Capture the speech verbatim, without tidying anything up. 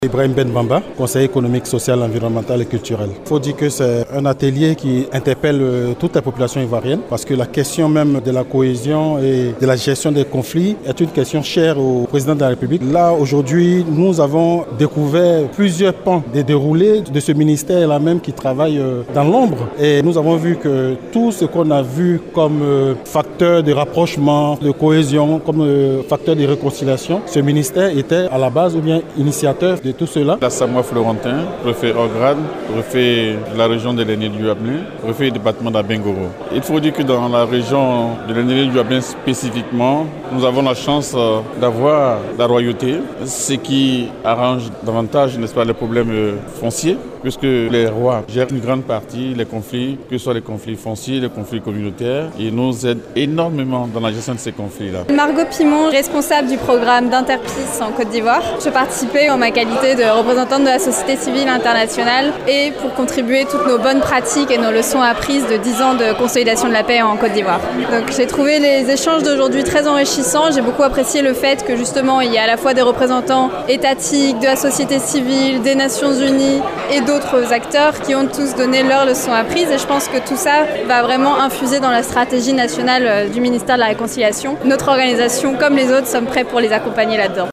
Ibrahim Ben Bamba, conseiller économique, social, environnemental et culturel. Il faut dire que c'est un atelier qui interpelle toute la population ivoirienne parce que la question même de la cohésion et de la gestion des conflits est une question chère au président de la République. Là, aujourd'hui, nous avons découvert plusieurs pans des déroulés de ce ministère-là même qui travaille dans l'ombre. Et nous avons vu que tout ce qu'on a vu comme facteur de rapprochement, de cohésion, comme facteur de réconciliation, ce ministère était à la base ou bien initiateur de tout cela. La Samoa Florentin, préfet Orgrad, préfet de la région de l'Aîné-du-Ablin, préfet du département d'Abengoro. Il faut dire que dans la région de l'Aîné-du-Ablin spécifiquement, nous avons la chance d'avoir la royauté, ce qui arrange davantage, n'est-ce pas, les problèmes fonciers, puisque les rois gèrent une grande partie des conflits, que ce soit les conflits fonciers, les conflits communautaires, et nous aident énormément dans la gestion de ces conflits-là. Margot Pimon, responsable du programme d'Interpeace en Côte d'Ivoire. Je participais en ma qualité de représentante de la société civile internationale et pour contribuer toutes nos bonnes pratiques et nos leçons apprises de dix ans de consolidation de la paix en Côte d'Ivoire. Donc j'ai trouvé les échanges d'aujourd'hui très enrichissants. J'ai beaucoup apprécié le fait que justement il y a à la fois des représentants étatiques, de la société civile, des Nations Unies et d'autres acteurs qui ont tous donné leurs leçons apprises et je pense que tout ça va vraiment infuser dans la stratégie nationale du ministère de la Réconciliation. Notre organisation, comme les autres, sommes prêts pour les accompagner là-dedans.